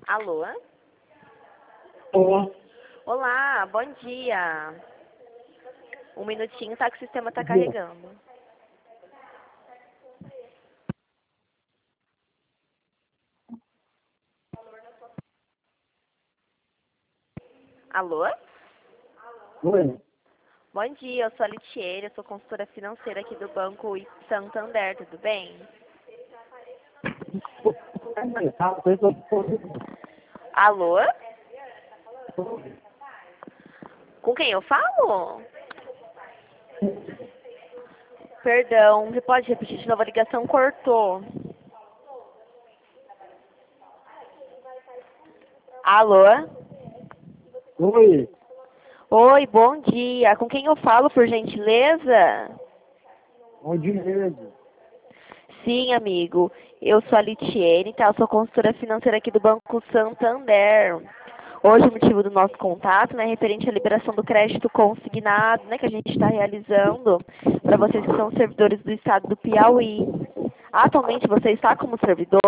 Alô? Olá. Olá, bom dia. Um minutinho, tá? Que o sistema tá carregando. Alô? Oi. Bom dia, eu sou a Litieri, eu sou consultora financeira aqui do Banco Santander, tudo bem? Alô? Com quem eu falo? Perdão, você pode repetir de novo? A ligação cortou. Alô? Oi. Oi, bom dia. Com quem eu falo, por gentileza? Bom dia mesmo. Sim, amigo. Eu sou a Litiene, tá? Eu sou consultora financeira aqui do Banco Santander. Hoje o motivo do nosso contato, né, é referente à liberação do crédito consignado, né, que a gente está realizando para vocês que são servidores do estado do Piauí. Atualmente você está como servidor?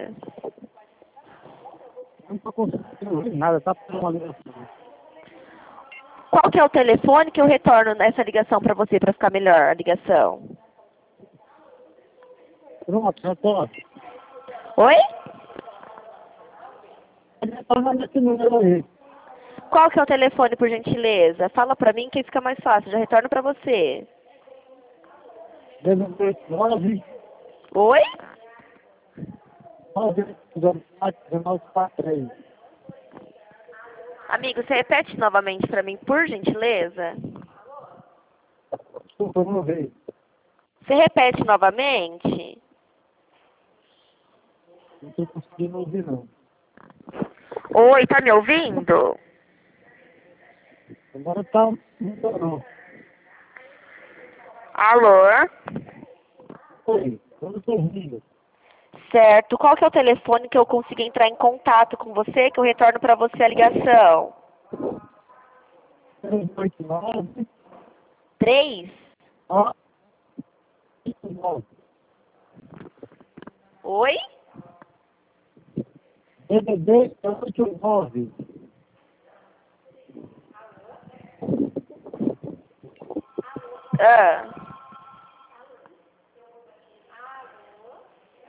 Eu não estou conseguindo ouvir nada, tá por uma ligação. Qual que é o telefone que eu retorno nessa ligação para você, para ficar melhor a ligação? Pronto, já posso. Oi? Retorna nesse número aí. Qual que é o telefone, por gentileza? Fala para mim que fica mais fácil, já retorno para você. 19, Oi? 1943. Amigo, você repete novamente para mim, por gentileza? Desculpa, não veio. Você repete novamente? Não estou conseguindo ouvir, não. Oi, tá me ouvindo? Agora tá muito não. Alô? Oi, eu não estou ouvindo. Certo. Qual que é o telefone que eu consigo entrar em contato com você, que eu retorno para você a ligação? 389, 3? 89. Oi? DDD 89. Ah.